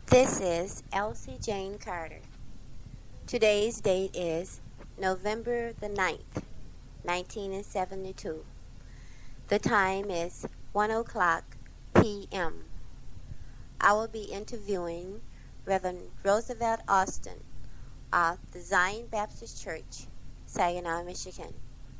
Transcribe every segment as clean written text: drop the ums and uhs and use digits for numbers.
This is Elsie Jane Carter. Today's date is November the 9th, 1972. The time is 1 o'clock p.m. I will be interviewing Reverend Roosevelt Austin of the Zion Baptist Church, Saginaw, Michigan.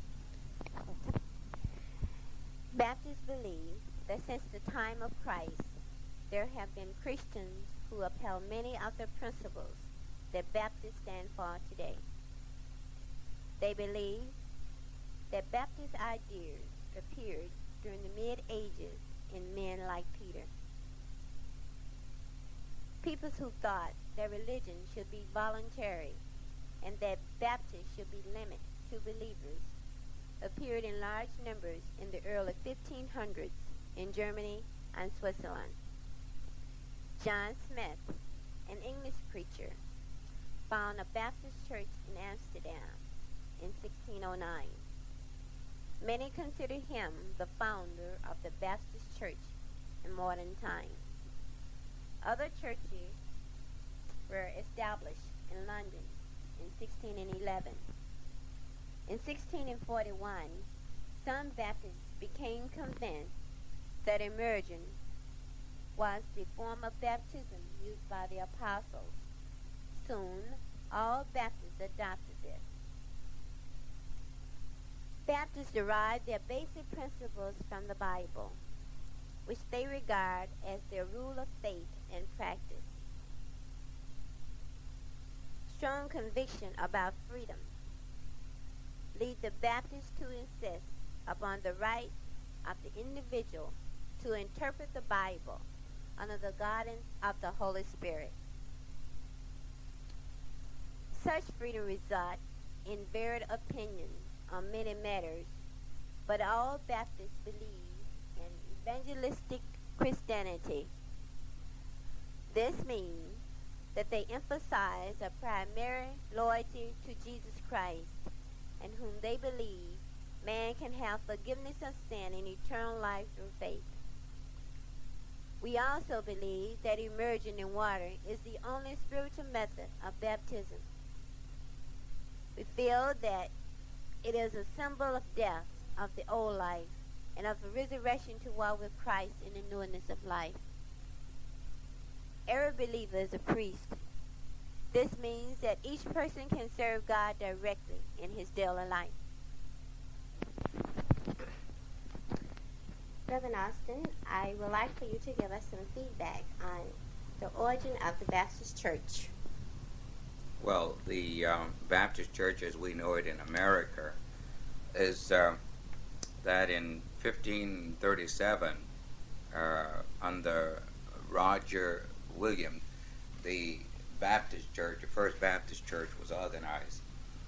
Baptists believe that since the time of Christ, there have been Christians who upheld many of the principles that Baptists stand for today. They believe that Baptist ideas appeared during the mid-ages in men like Peter. People who thought that religion should be voluntary and that Baptists should be limited to believers appeared in large numbers in the early 1500s in Germany and Switzerland. John Smith, an English preacher, founded a Baptist church in Amsterdam in 1609. Many consider him the founder of the Baptist church in modern times. Other churches were established in London in 1611. In 1641, some Baptists became convinced that immersion was the form of baptism used by the apostles. Soon, all Baptists adopted this. Baptists derive their basic principles from the Bible, which they regard as their rule of faith and practice. Strong conviction about freedom lead the Baptists to insist upon the right of the individual to interpret the Bible under the guidance of the Holy Spirit. Such freedom results in varied opinions on many matters, but all Baptists believe in evangelistic Christianity. This means that they emphasize a primary loyalty to Jesus Christ, in whom they believe man can have forgiveness of sin and eternal life through faith. We also believe that immersion in water is the only spiritual method of baptism. We feel that it is a symbol of death of the old life and of the resurrection to walk with Christ in the newness of life. Every believer is a priest. This means that each person can serve God directly in his daily life. Reverend Austin, I would like for you to give us some feedback on the origin of the Baptist Church. Well, the Baptist Church as we know it in America is that in 1537, under Roger Williams, the Baptist Church, the First Baptist Church, was organized.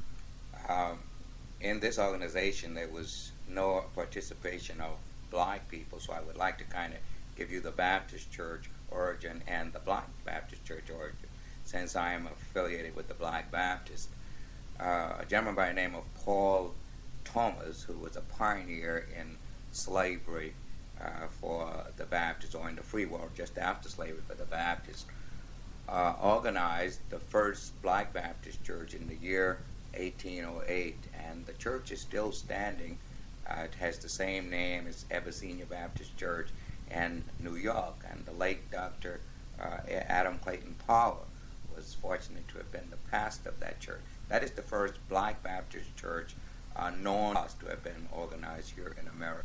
In this organization, there was no participation of black people, so I would like to kind of give you the Baptist Church origin and the Black Baptist Church origin, since I am affiliated with the Black Baptist. A gentleman by the name of Paul Thomas, who was a pioneer in slavery for the Baptists, or in the free world just after slavery for the Baptists, organized the first Black Baptist Church in the year 1808, and the church is still standing. It has the same name as Abyssinia Baptist Church in New York, and the late Dr. Adam Clayton Powell was fortunate to have been the pastor of that church. That is the first Black Baptist church known to have been organized here in America.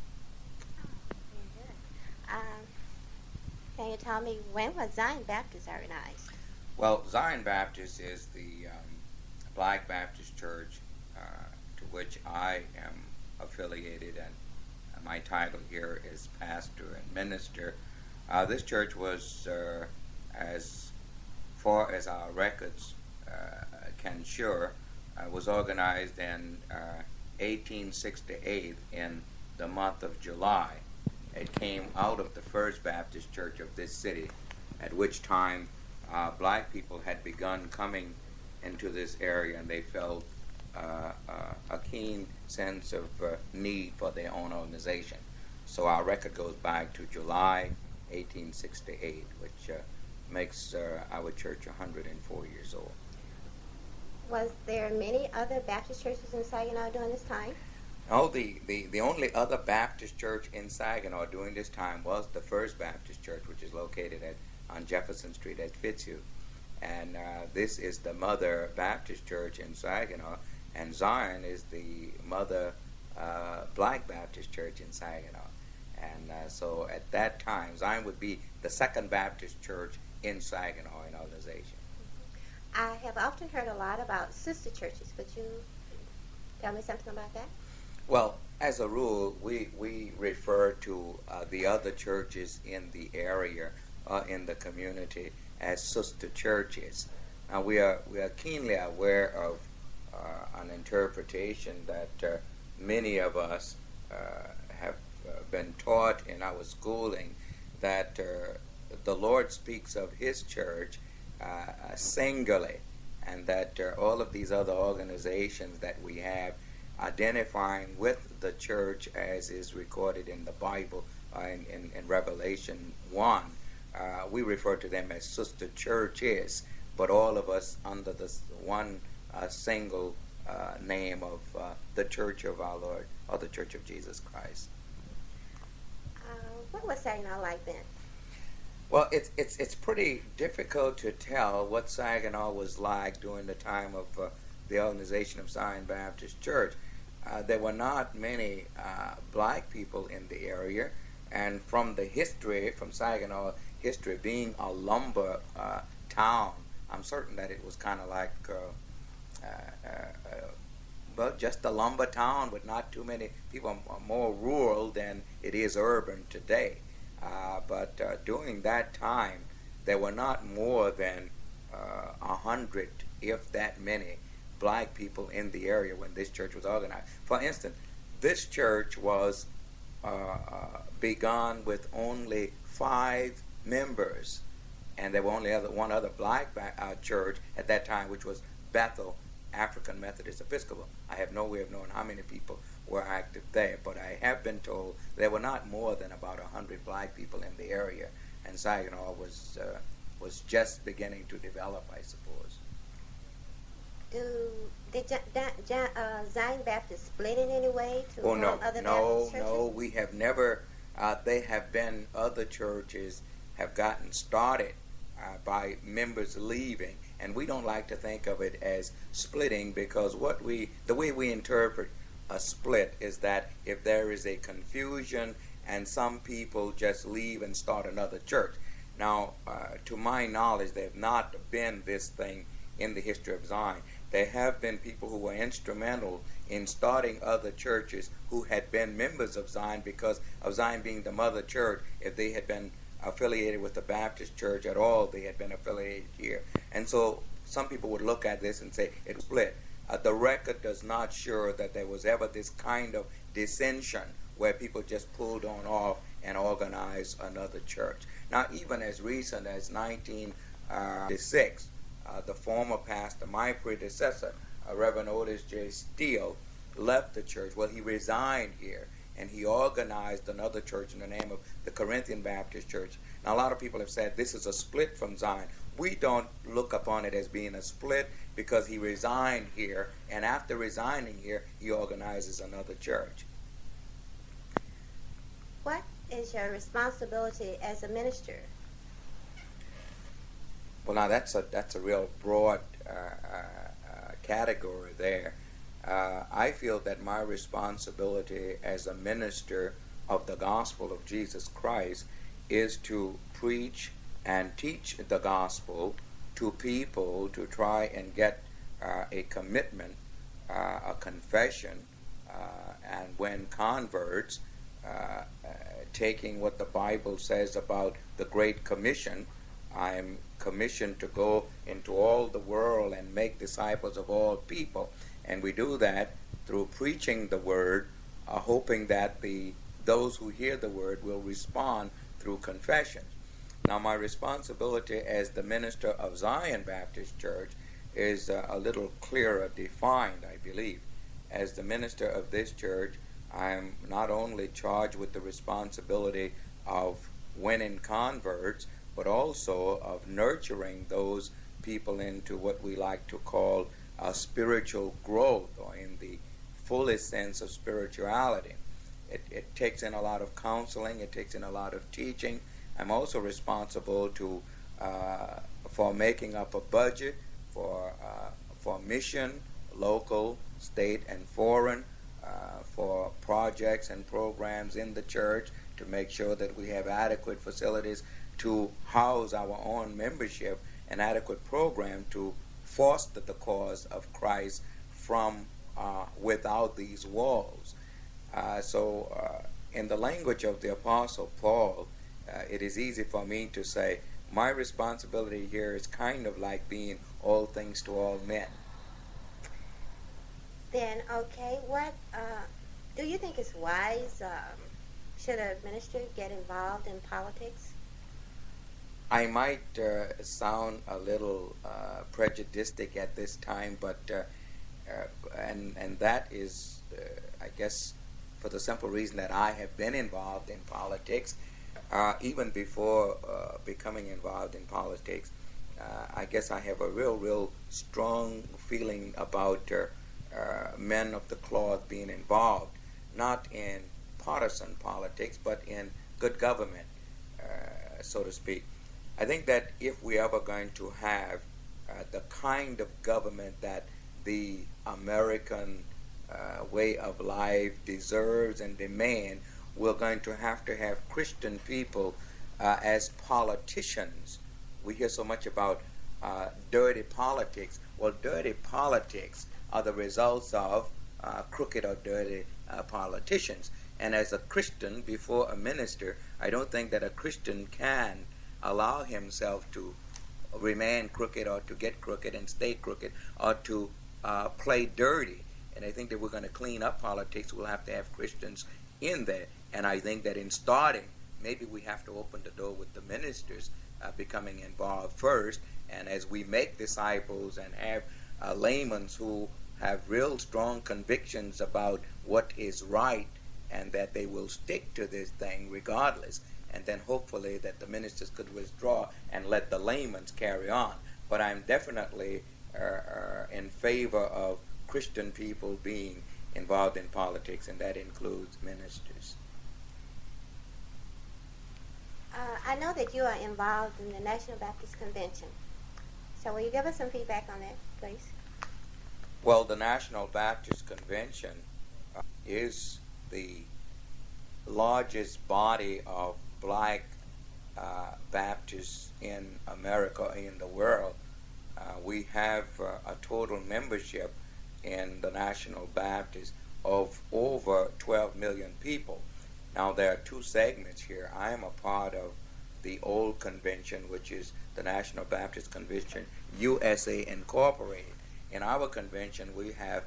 Can you tell me, when was Zion Baptist organized? Well, Zion Baptist is the Black Baptist church to which I am affiliated, and my title here is pastor and minister. This church was, as far as our records can show, was organized in 1868 in the month of July. It came out of the First Baptist Church of this city, at which time black people had begun coming into this area, and they felt a keen sense of need for their own organization. So our record goes back to July 1868, which makes our church 104 years old. Was there many other Baptist churches in Saginaw during this time? No, the only other Baptist church in Saginaw during this time was the First Baptist Church, which is located on Jefferson Street at Fitzhugh. And this is the Mother Baptist Church in Saginaw, and Zion is the Mother Black Baptist Church in Saginaw. And so at that time, Zion would be the Second Baptist Church in Saginaw in organization. I have often heard a lot about sister churches. Could you tell me something about that? Well, as a rule, we refer to the other churches in the area, in the community, as sister churches. Now, we are keenly aware of an interpretation that many of us have been taught in our schooling, that the Lord speaks of His church singularly, and that all of these other organizations that we have identifying with the church as is recorded in the Bible in Revelation 1, we refer to them as sister churches, but all of us under this one single name of the Church of our Lord, or the Church of Jesus Christ. What was Saginaw like then? Well, it's pretty difficult to tell what Saginaw was like during the time of the organization of Zion Baptist Church. There were not many black people in the area, and from the history, from Saginaw history being a lumber town, I'm certain that it was kind of like, well, just a lumber town with not too many people, more rural than it is urban today. But during that time, there were not more than 100, if that many, black people in the area when this church was organized. For instance, this church was begun with only 5 members, and there were only one other black church at that time, which was Bethel African Methodist Episcopal. I have no way of knowing how many people were active there, but I have been told there were not more than about 100 black people in the area, and Saginaw was just beginning to develop, I suppose. Did Zion Baptist split in any way to other Baptist churches? No, we have never. They have been, other churches have gotten started by members leaving, and we don't like to think of it as splitting, because the way we interpret a split is that if there is a confusion and some people just leave and start another church. Now, to my knowledge, there have not been this thing in the history of Zion. There have been people who were instrumental in starting other churches who had been members of Zion, because of Zion being the mother church. If they had been affiliated with the Baptist church at all, they had been affiliated here. And so some people would look at this and say it split. The record does not show that there was ever this kind of dissension where people just pulled on off and organized another church. Now, even as recent as 1996, the former pastor, my predecessor, Reverend Otis J. Steele, left the church. Well, he resigned here, and he organized another church in the name of the Corinthian Baptist Church. Now, a lot of people have said this is a split from Zion. We don't look upon it as being a split, because he resigned here, and after resigning here, he organizes another church. What is your responsibility as a minister? Well, now that's a real broad category there. I feel that my responsibility as a minister of the gospel of Jesus Christ is to preach and teach the gospel to people, to try and get a commitment, a confession, and when converts, taking what the Bible says about the Great Commission. I am commissioned to go into all the world and make disciples of all people, and we do that through preaching the word, hoping that those who hear the word will respond through confession. Now, my responsibility as the minister of Zion Baptist Church is a little clearer defined, I believe. As the minister of this church, I am not only charged with the responsibility of winning converts, but also of nurturing those people into what we like to call spiritual growth, or in the fullest sense of spirituality. It takes in a lot of counseling, it takes in a lot of teaching. I'm also responsible for making up a budget for mission, local, state, and foreign, for projects and programs in the church, to make sure that we have adequate facilities to house our own membership, an adequate program to foster the cause of Christ from without these walls. In the language of the Apostle Paul, it is easy for me to say my responsibility here is kind of like being all things to all men. Then, okay, what do you think is wise? Should a minister get involved in politics? I might sound a little prejudiced at this time, but and that is, I guess, for the simple reason that I have been involved in politics, even before becoming involved in politics. I guess I have a real strong feeling about men of the cloth being involved, not in partisan politics, but in good government, so to speak. I think that if we ever going to have the kind of government that the American way of life deserves and demand, we're going to have Christian people as politicians. We hear so much about dirty politics. Well, dirty politics are the results of crooked or dirty politicians. And as a Christian, before a minister, I don't think that a Christian can allow himself to remain crooked, or to get crooked and stay crooked, or to play dirty. And I think that we're going to clean up politics, we'll have to have Christians in there. And I think that in starting, maybe we have to open the door with the ministers becoming involved first. And as we make disciples and have laymen who have real strong convictions about what is right, and that they will stick to this thing regardless, and then hopefully that the ministers could withdraw and let the laymen carry on. But I'm definitely in favor of Christian people being involved in politics, and that includes ministers. I know that you are involved in the National Baptist Convention. So will you give us some feedback on that, please? Well, the National Baptist Convention is the largest body of black Baptists in America, in the world. We have a total membership in the National Baptist of over 12 million people. Now, there are two segments here. I am a part of the old convention, which is the National Baptist Convention USA Incorporated. In our convention, we have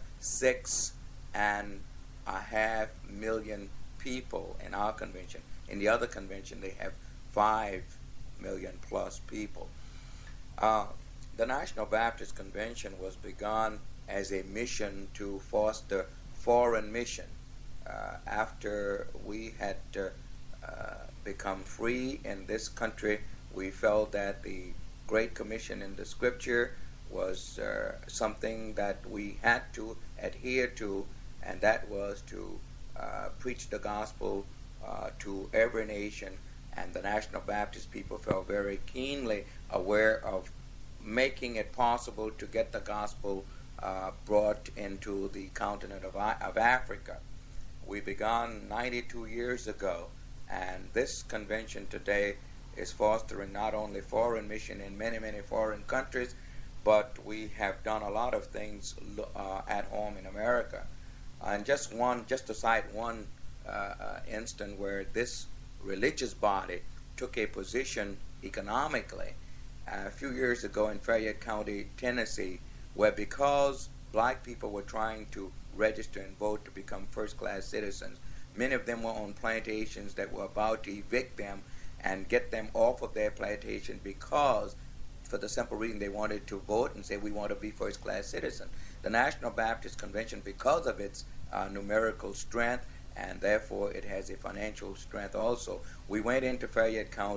6.5 million people in our convention. In the other convention, they have 5 million plus people. The National Baptist Convention was begun as a mission to foster foreign mission. After we had become free in this country, we felt that the Great Commission in the Scripture was something that we had to adhere to, and that was to preach the gospel to every nation. And the National Baptist people felt very keenly aware of making it possible to get the gospel brought into the continent of Africa. We began 92 years ago, and this convention today is fostering not only foreign mission in many foreign countries, but we have done a lot of things at home in America. And just to cite one instance where this religious body took a position economically, a few years ago in Fayette County, Tennessee, where because black people were trying to register and vote to become first-class citizens, many of them were on plantations that were about to evict them and get them off of their plantation, because for the simple reason they wanted to vote and say, we want to be first-class citizens. The National Baptist Convention, because of its numerical strength, and therefore it has a financial strength also, we went into Fayette County,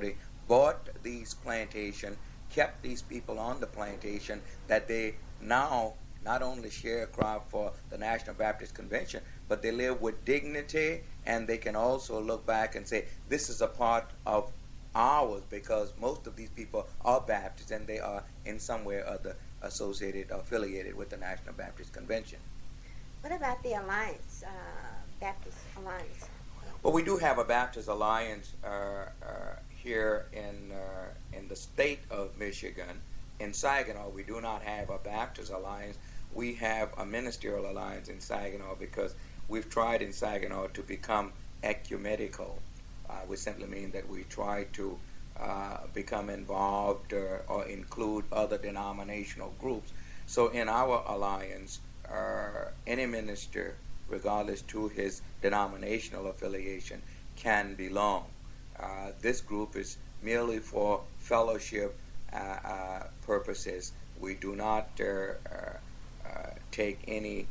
bought these plantations, kept these people on the plantation, that they now not only share a crop for the National Baptist Convention, but they live with dignity, and they can also look back and say, this is a part of ours, because most of these people are Baptists and they are in some way or other associated, affiliated with the National Baptist Convention. What about the Alliance, Baptist Alliance? Well, we do have a Baptist Alliance here in the state of Michigan. In Saginaw, we do not have a Baptist Alliance. We have a ministerial alliance in Saginaw because we've tried in Saginaw to become ecumenical. We simply mean that we try to become involved or include other denominational groups. So in our alliance, any minister, regardless to his denominational affiliation, can belong. This group is merely for fellowship purposes. We do not take any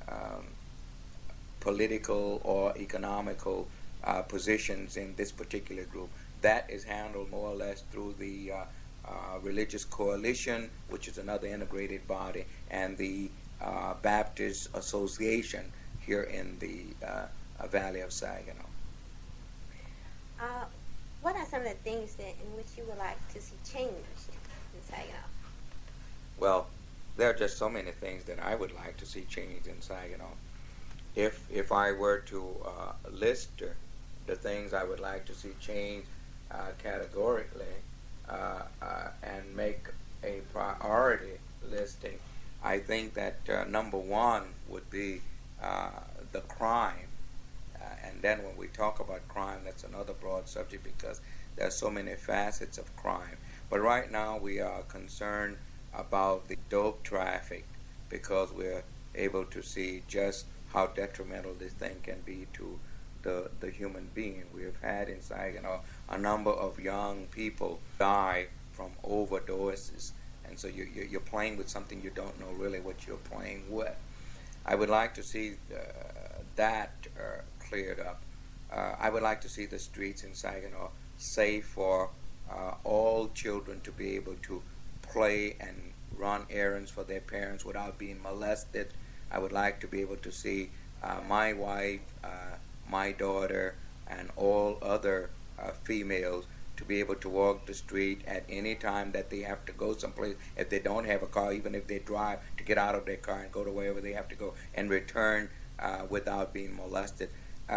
political or economical positions in this particular group. That is handled more or less through the Religious Coalition, which is another integrated body, and the Baptist Association here in the Valley of Saginaw. What are some of the things in which you would like to see changed in Saginaw? Well, there are just so many things that I would like to see changed in Saginaw. If I were to list the things I would like to see changed categorically and make a priority listing, I think that number one would be the crime. And then when we talk about crime, that's another broad subject because there are so many facets of crime. But right now we are concerned about the dope traffic because we're able to see just how detrimental this thing can be to the human being. We have had in Saginaw a number of young people die from overdoses, and so you're playing with something you don't know really what you're playing with. I would like to see that cleared up. I would like to see the streets in Saginaw safe for all children to be able to play and run errands for their parents without being molested. I would like to be able to see my wife, my daughter, and all other females to be able to walk the street at any time that they have to go someplace. If they don't have a car, even if they drive, to get out of their car and go to wherever they have to go and return without being molested.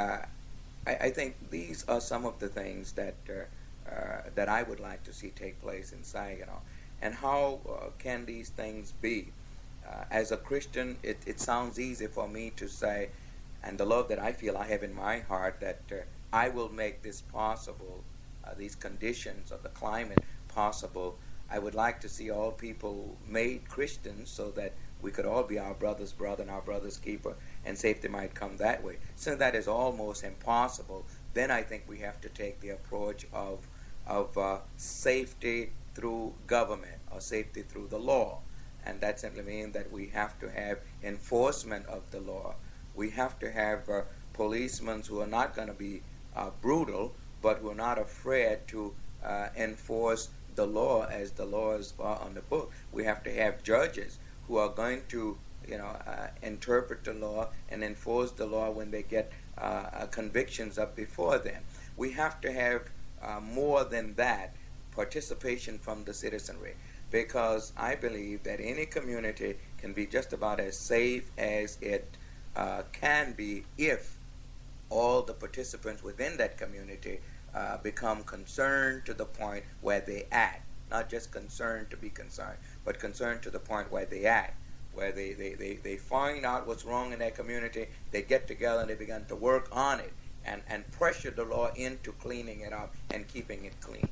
I think these are some of the things that that I would like to see take place in Saginaw. And how can these things be? As a Christian, it sounds easy for me to say, and the love that I feel I have in my heart, that I will make this possible, these conditions of the climate possible. I would like to see all people made Christians so that we could all be our brother's brother and our brother's keeper, and safety might come that way. Since that is almost impossible, then I think we have to take the approach of safety through government or safety through the law. And that simply means that we have to have enforcement of the law. We have to have policemen who are not going to be brutal, but who are not afraid to enforce the law as the laws are on the book. We have to have judges who are going to, interpret the law and enforce the law when they get convictions up before them. We have to have more than that, participation from the citizenry, because I believe that any community can be just about as safe as it can be if all the participants within that community become concerned to the point where they act. Not just concerned to be concerned, but concerned to the point where they act, where they find out what's wrong in their community, they get together and they begin to work on it and pressure the law into cleaning it up and keeping it clean.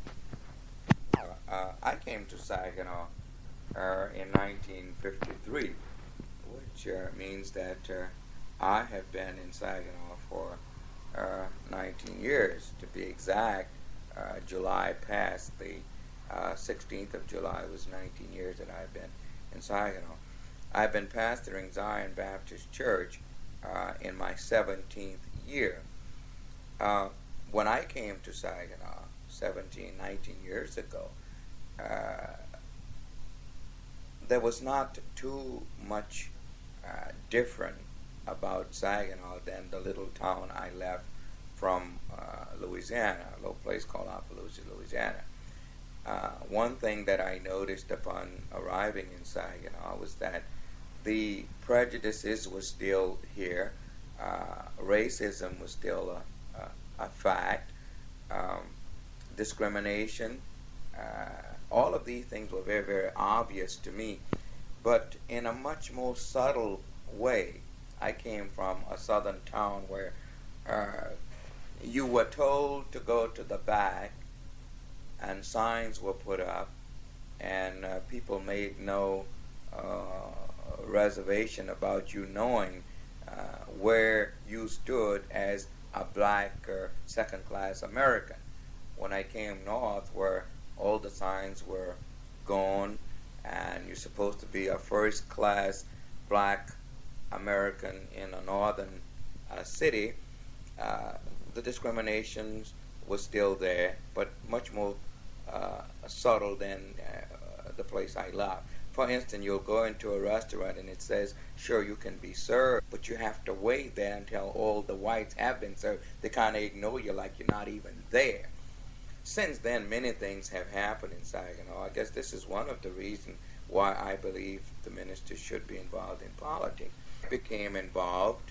I came to Saginaw in 1953, which means that I have been in Saginaw for 19 years. To be exact, July passed, the 16th of July was 19 years that I've been in Saginaw. I've been pastoring Zion Baptist Church in my 17th year. When I came to Saginaw 17, 19 years ago, there was not too much different about Saginaw than the little town I left from Louisiana, a little place called Opelousas, Louisiana. One thing that I noticed upon arriving in Saginaw was that the prejudices were still here. Racism was still a fact. Discrimination. All of these things were very, very obvious to me. But in a much more subtle way, I came from a southern town where you were told to go to the back, and signs were put up, and people made no reservation about you knowing where you stood as a black second-class American. When I came north, where all the signs were gone, and you're supposed to be a first-class black American in a northern city, the discriminations was still there, but much more subtle than the place I love. For instance, you'll go into a restaurant and it says, sure, you can be served, but you have to wait there until all the whites have been served. They kind of ignore you like you're not even there. Since then, many things have happened in Saginaw. I guess this is one of the reasons why I believe the minister should be involved in politics. I became involved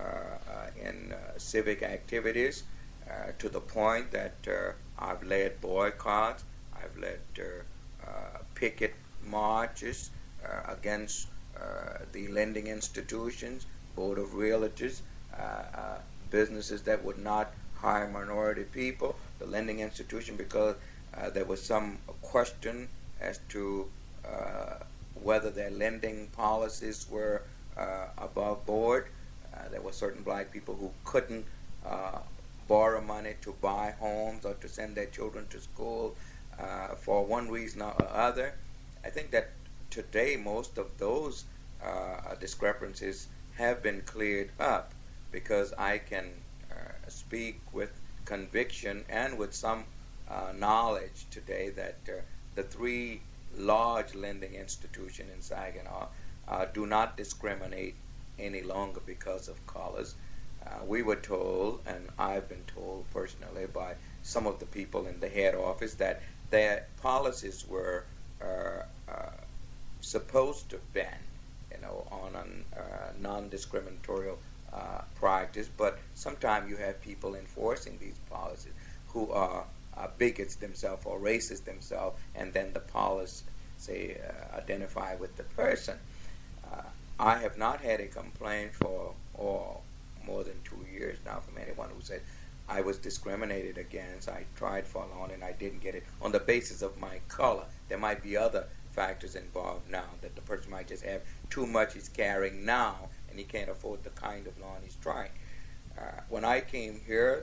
in civic activities to the point that I've led boycotts, I've led picket marches against the lending institutions, Board of Realtors, businesses that would not hire minority people, the lending institution, because there was some question as to whether their lending policies were above board. There were certain black people who couldn't borrow money to buy homes or to send their children to school for one reason or other. I think that today most of those discrepancies have been cleared up, because I can speak with conviction and with some knowledge today that the three large lending institutions in Saginaw do not discriminate any longer because of colors. We were told, and I've been told personally by some of the people in the head office, that their policies were supposed to ban, on a non-discriminatorial practice, but sometimes you have people enforcing these policies who are bigots themselves or racist themselves, and then the policy identify with the person. I have not had a complaint for more than 2 years now from anyone who said I was discriminated against. I tried for long and I didn't get it on the basis of my color. There might be other factors involved now, that the person might just have too much he's carrying now and he can't afford the kind of loan he's trying. When I came here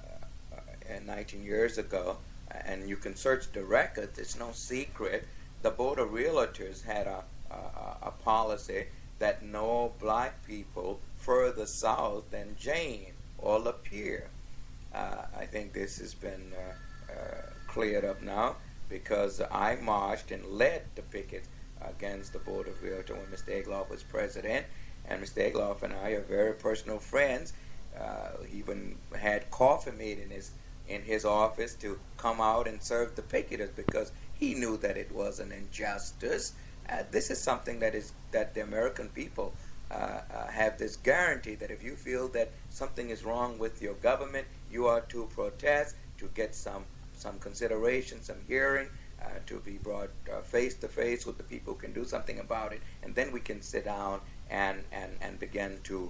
19 years ago, and you can search the records, it's no secret, the Board of Realtors had a policy that no black people further south than Jane or Lapeer. I think this has been cleared up now, because I marched and led the picket against the Board of Realtors when Mr. Egloff was president, and Mr. Egloff and I are very personal friends. He even had coffee made in his office to come out and serve the picketers, because he knew that it was an injustice. This is something that the American people have this guarantee that if you feel that something is wrong with your government, you are to protest, to get some consideration, some hearing, to be brought face to face with the people who can do something about it, and then we can sit down and begin to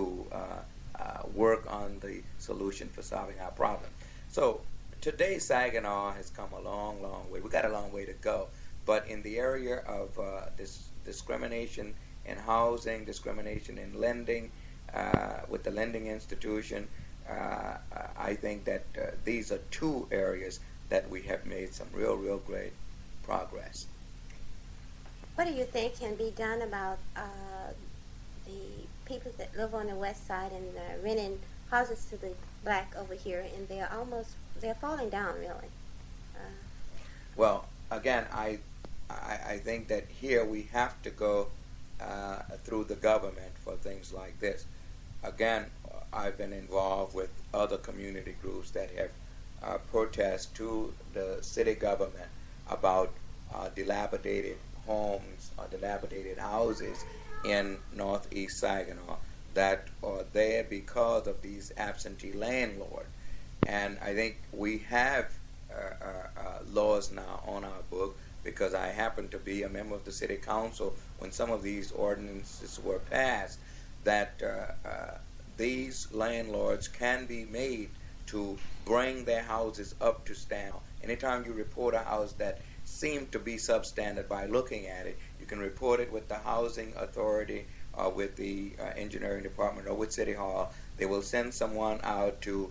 work on the solution for solving our problem. So today Saginaw has come a long, long way. We got a long way to go, but in the area of this discrimination in housing, discrimination in lending, with the lending institution, I think that these are two areas that we have made some real great progress. What do you think can be done about the people that live on the west side and renting houses to the black over here, and they're falling down, really? Well, again, I think that here we have to go through the government for things like this. Again, I've been involved with other community groups that have protest to the city government about dilapidated homes or dilapidated houses in northeast Saginaw that are there because of these absentee landlords. And I think we have laws now on our book, because I happen to be a member of the city council when some of these ordinances were passed, that these landlords can be made to bring their houses up to standard. Anytime you report a house that seemed to be substandard by looking at it, you can report it with the housing authority or with the engineering department or with City Hall. They will send someone out to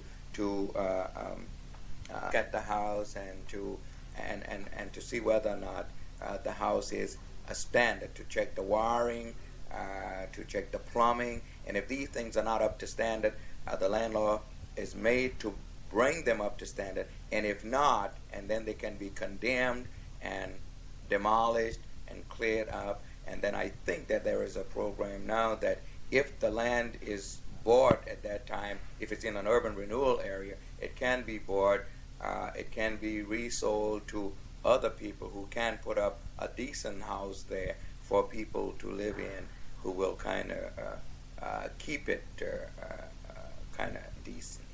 get the house and to see whether or not the house is a standard, to check the wiring, to check the plumbing, and if these things are not up to standard, the landlord is made to bring them up to standard, and if not, and then they can be condemned and demolished and cleared up. And then I think that there is a program now that if the land is bought at that time, if it's in an urban renewal area, it can be bought, it can be resold to other people who can put up a decent house there for people to live in, who will kind of keep it kind of decent.